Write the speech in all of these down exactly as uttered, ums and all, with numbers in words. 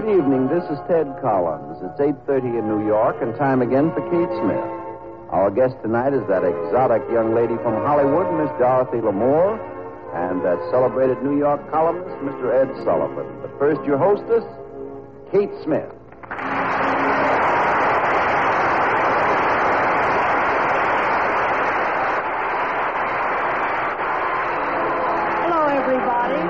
evening. This is Ted Collins. It's eight thirty in New York and time again for Kate Smith. Our guest tonight is that exotic young lady from Hollywood, Miss Dorothy Lamour, and that celebrated New York columnist, Mister Ed Sullivan. But first, your hostess, Kate Smith. Hello, everybody.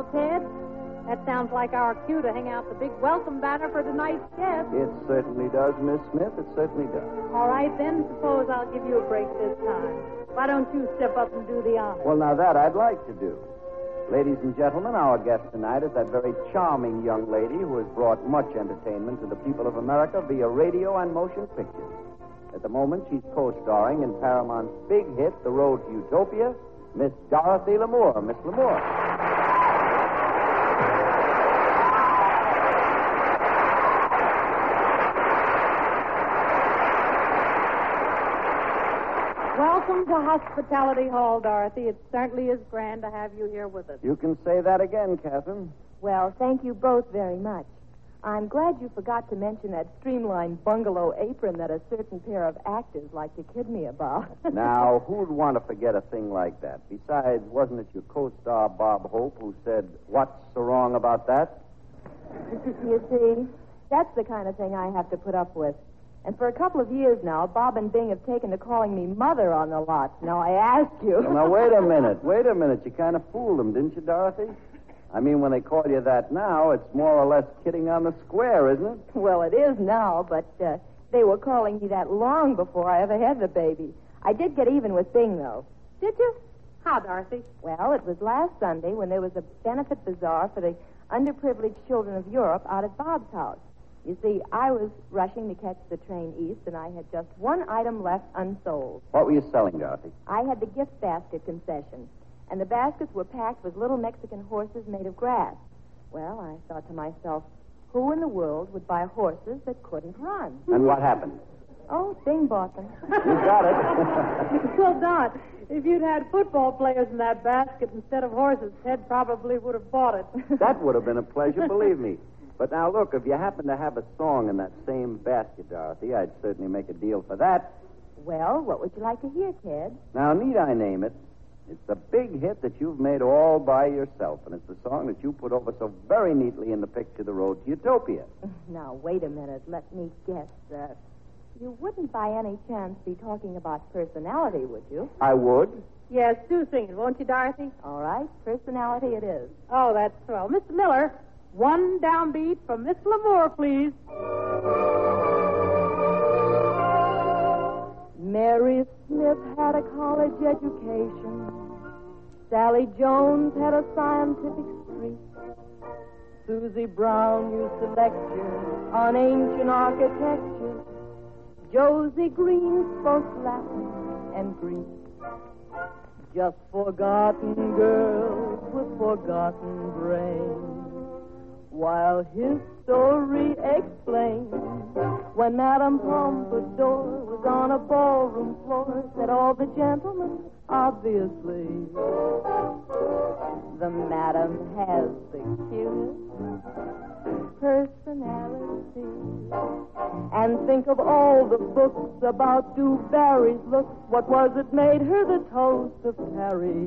Hello, Ted. That sounds like our cue to hang out the big welcome banner for tonight's guest. It certainly does, Miss Smith. It certainly does. All right, then, suppose I'll give you a break this time. Why don't you step up and do the honors? Well, now that I'd like to do. Ladies and gentlemen, our guest tonight is that very charming young lady who has brought much entertainment to the people of America via radio and motion pictures. At the moment, she's co-starring in Paramount's big hit, The Road to Utopia, Miss Dorothy Lamour. Miss Lamour. Welcome to Hospitality Hall, Dorothy. It certainly is grand to have you here with us. You can say that again, Catherine. Well, thank you both very much. I'm glad you forgot to mention that streamlined bungalow apron that a certain pair of actors like to kid me about. Now, who'd want to forget a thing like that? Besides, wasn't it your co-star, Bob Hope, who said, "What's so wrong about that?" You see, that's the kind of thing I have to put up with. And for a couple of years now, Bob and Bing have taken to calling me Mother on the lot. Now, I ask you... Well, now, wait a minute. Wait a minute. You kind of fooled them, didn't you, Dorothy? I mean, when they call you that now, it's more or less kidding on the square, isn't it? Well, it is now, but uh, they were calling me that long before I ever had the baby. I did get even with Bing, though. Did you? How, Dorothy? Well, it was last Sunday when there was a benefit bazaar for the underprivileged children of Europe out at Bob's house. You see, I was rushing to catch the train east, and I had just one item left unsold. What were you selling, Dorothy? I had the gift basket concession, and the baskets were packed with little Mexican horses made of grass. Well, I thought to myself, who in the world would buy horses that couldn't run? And what happened? Oh, Bing bought them. You got it. Well, Don, if you'd had football players in that basket instead of horses, Ted probably would have bought it. That would have been a pleasure, believe me. But now, look, if you happen to have a song in that same basket, Dorothy, I'd certainly make a deal for that. Well, what would you like to hear, Ted? Now, need I name it? It's the big hit that you've made all by yourself, and it's the song that you put over so very neatly in the picture, The Road to Utopia. Now, wait a minute. Let me guess. Uh, you wouldn't by any chance be talking about personality, would you? I would. Yes, do sing it, won't you, Dorothy? All right. Personality it is. Oh, that's swell. Mister Miller, one downbeat from Miss Lamour, please. Mary Smith had a college education. Sally Jones had a scientific streak. Susie Brown used to lecture on ancient architecture. Josie Green spoke Latin and Greek. Just forgotten girls with forgotten brains. While his story explains, when Madame Pompadour was on a ballroom floor, said all the gentlemen, obviously, the Madame has the cutest personality. And think of all the books about Du Barry's looks. What was it made her the toast of Paris?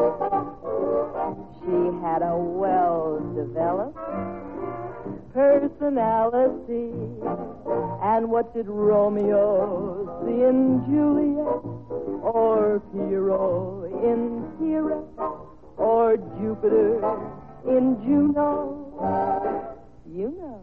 She had a well-developed personality. And what did Romeo see in Juliet? Or Pierrot in Pierrette? Or Jupiter in Juno? You know.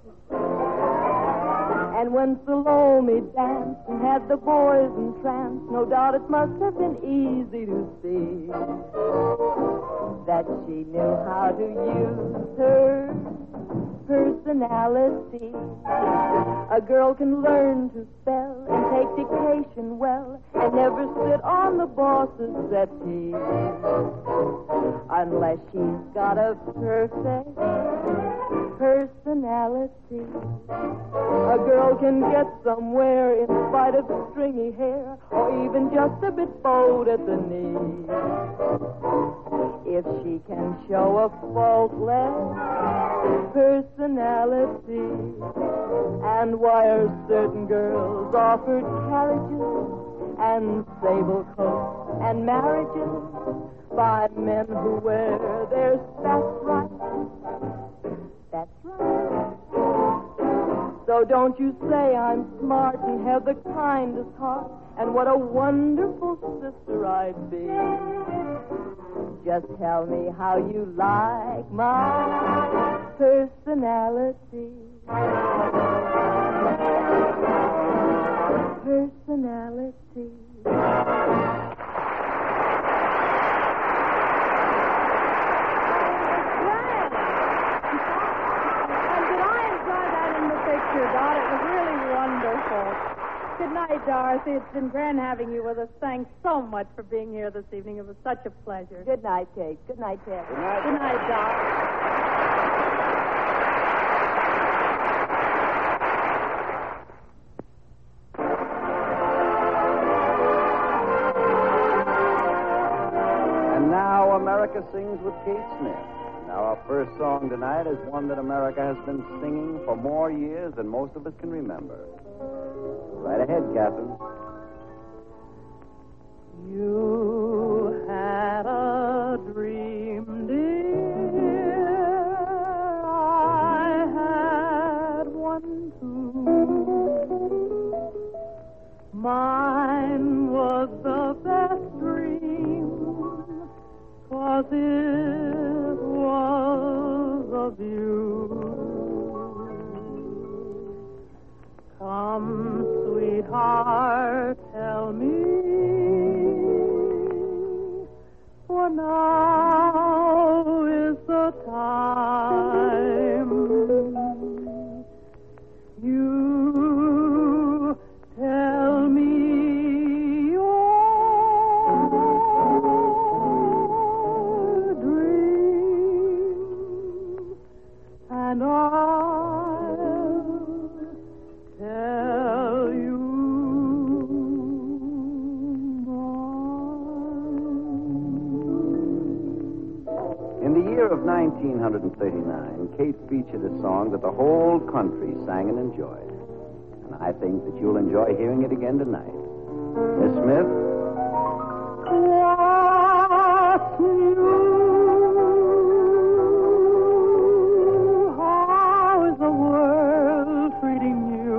And when Salome danced and had the boys entranced, no doubt it must have been easy to see that she knew how to use her personality. A girl can learn to spell and take dictation well and never sit on the boss's settee unless she's got a perfect personality. A girl can get somewhere in spite of stringy hair or even just a bit bowed at the knee if she can show a faultless personality. And why are certain girls offered carriages and sable coats and marriages by men who wear their spats right? That's right. So don't you say I'm smart and have the kindest heart, and what a wonderful sister I'd be. just tell me how you like my personality. Personality. Dot, it was really wonderful. Good night, Dorothy. It's been grand having you with us. Thanks so much for being here this evening. It was such a pleasure. Good night, Kate. Good night, Ted. Good night. Good night, Dot. And now America Sings with Kate Smith. Now, our first song tonight is one that America has been singing for more years than most of us can remember. Right ahead, Catherine. You had a dream, dear. I had one too. Mine was the best dream, 'cause it was of you. Come, sweetheart, tell me, for now is the time. You tell me your dream, and I'll tell you mine. In the year of nineteen thirty-nine, Kate featured a song that the whole country sang and enjoyed. And I think that you'll enjoy hearing it again tonight. Miss Smith? What's new? How is the world treating you?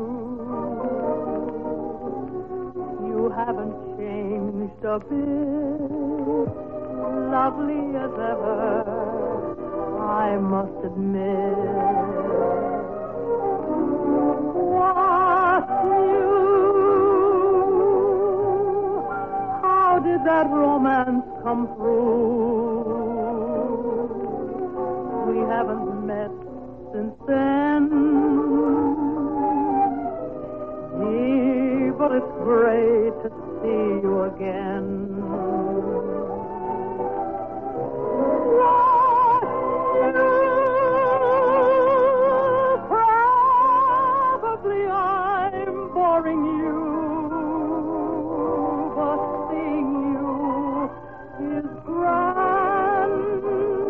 You haven't changed a bit, lovely as ever, I must admit. What's new? How did that romance come through? We haven't met since then. Gee, but it's great to see you again. Probably I'm boring you, but seeing you is grand.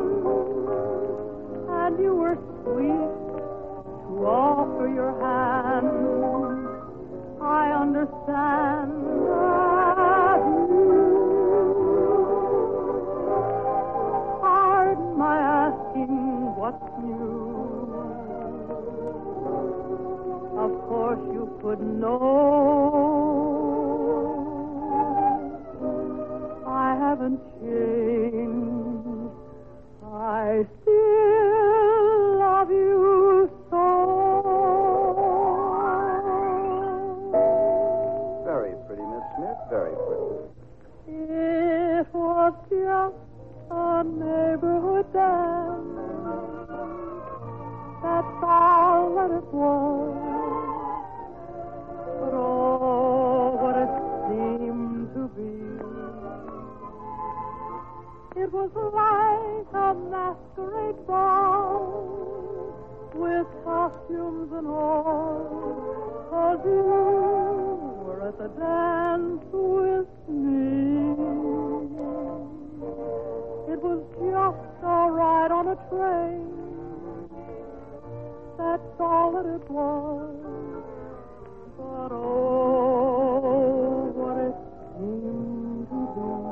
And you were sweet to offer your hand. I understand that you. Pardon my asking what's new. Of course you couldn't know. I haven't changed. I still love you so. Very pretty, Miss Smith. Very pretty. It was just a neighborhood dance. That's all that it was. But oh, what it seemed to be. It was like a masquerade ball with costumes and all. 'Cause you were at the dance with me. It was just a ride on a train. That's all that it was. But oh, what it seemed to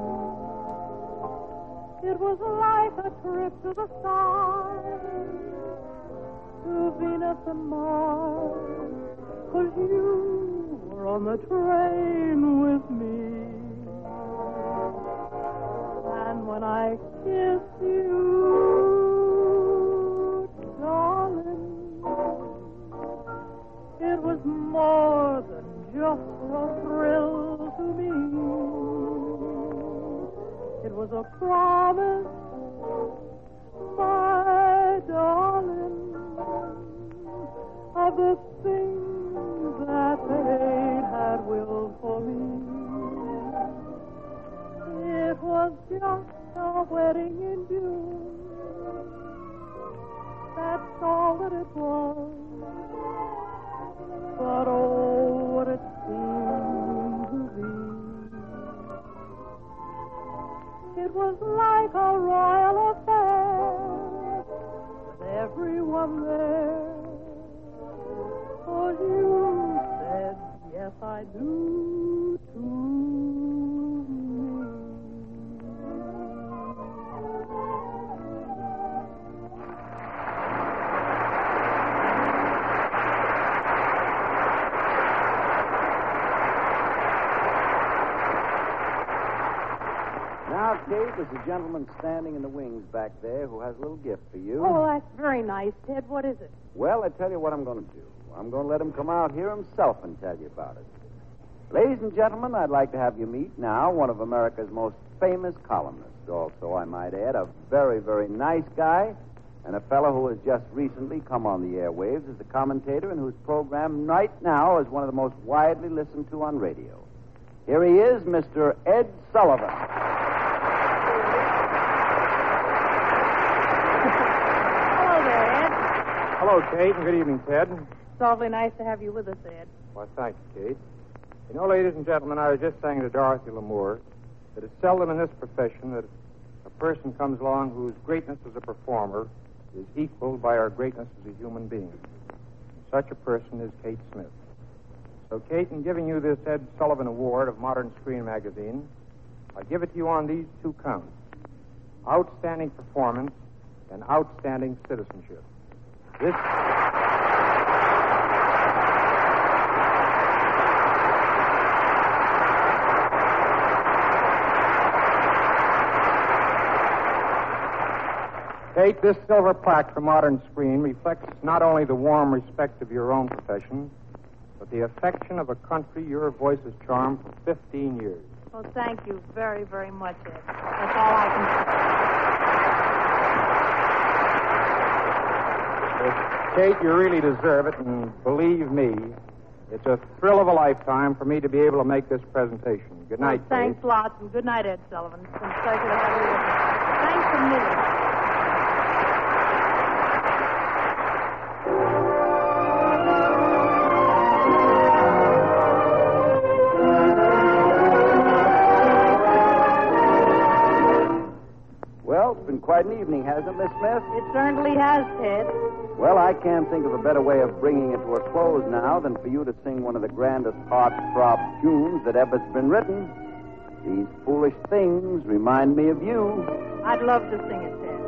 be. It was like a trip to the stars, to Venus and Mars. 'Cause you were on the train with me. And when I kiss you, darling. It was more than just a thrill to me. It was a promise, my darling, of the things that fate had willed for me. It was just a wedding in June. That's all that it was. But oh, what it seemed to be. It was like a royal affair, with everyone there. For you said, yes, I do, to me. Now, Kate, there's a gentleman standing in the wings back there who has a little gift for you. Oh, that's very nice, Ted. What is it? Well, I tell you what I'm going to do. I'm going to let him come out here himself and tell you about it. Ladies and gentlemen, I'd like to have you meet now one of America's most famous columnists. Also, I might add, a very, very nice guy and a fellow who has just recently come on the airwaves as a commentator and whose program right now is one of the most widely listened to on radio. Here he is, Mister Ed Sullivan. Hello there, Ed. Hello, Kate, and good evening, Ted. It's awfully nice to have you with us, Ed. Well, thank you, Kate. You know, ladies and gentlemen, I was just saying to Dorothy Lamour that it's seldom in this profession that a person comes along whose greatness as a performer is equaled by our greatness as a human being. Such a person is Kate Smith. So, Kate, in giving you this Ed Sullivan Award of Modern Screen Magazine, I give it to you on these two counts: outstanding performance and outstanding citizenship. This... Kate, this silver plaque for Modern Screen reflects not only the warm respect of your own profession, but the affection of a country your voice has charmed for fifteen years. Well, thank you very, very much, Ed. That's all I can say. Kate, you really deserve it, and believe me, it's a thrill of a lifetime for me to be able to make this presentation. Good night, well, thanks Kate. lots, and good night, Ed Sullivan. It's been a pleasure to have you with us. Thanks a million. Well, it's been quite an evening, hasn't it, Miss Smith? It certainly has, Ted. Well, I can't think of a better way of bringing it to a close now than for you to sing one of the grandest heart-throb tunes that ever's been written. These foolish things remind me of you. I'd love to sing it, Ted.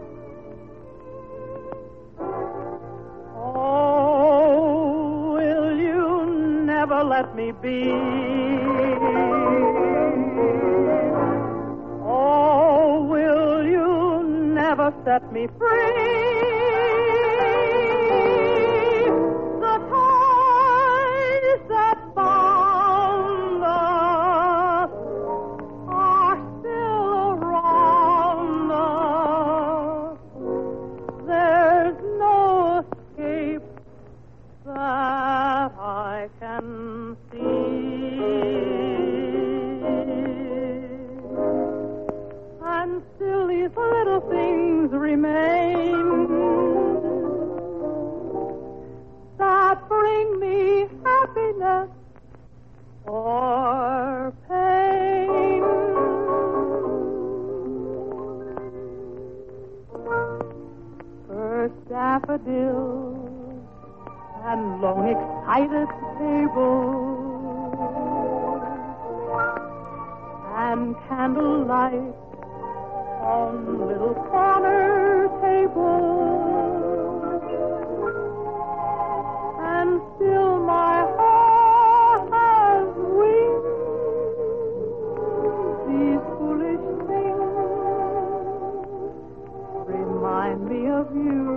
Oh, will you never let me be? Oh, will you never set me free? The ties that bound us are still around us. There's no escape that I can see. And still these little things remain that bring me happiness or pain. First daffodils and lone excited tables and candlelight on little corner tables, and still my heart has wings. These foolish things of you.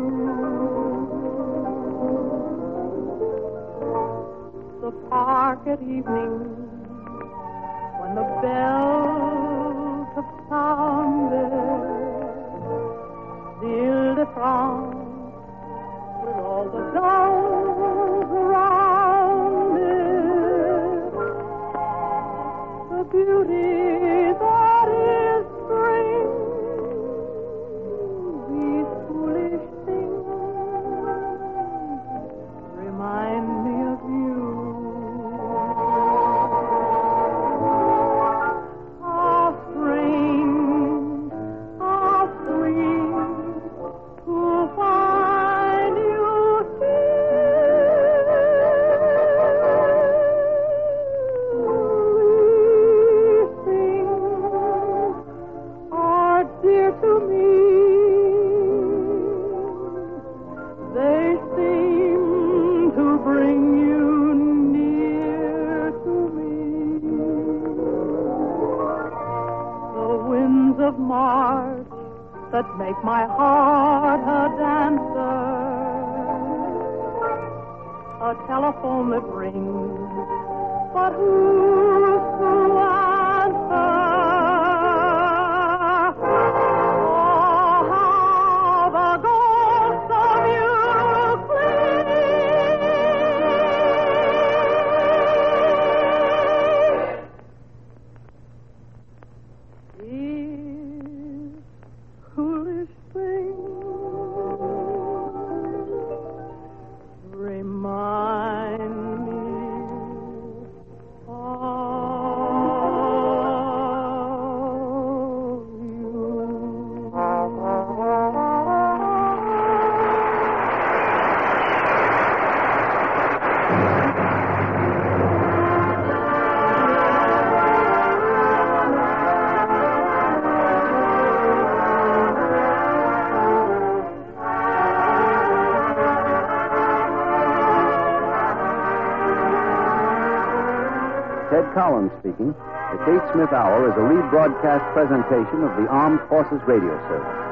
The park at evening, when the bells have sounded, the Ile-de-France with all the dolls around it, the beauty that is spring, these foolish things remind me of you. How strange, how sweet to find you here. These things are dear to me. They seem to bring you near to me. The winds of March that make my heart a dancer, a telephone that rings, but who's to answer? Oh, how the ghost of you clings. These foolish things remind me of Ted Collins speaking. The Kate Smith Hour is a rebroadcast presentation of the Armed Forces Radio Service.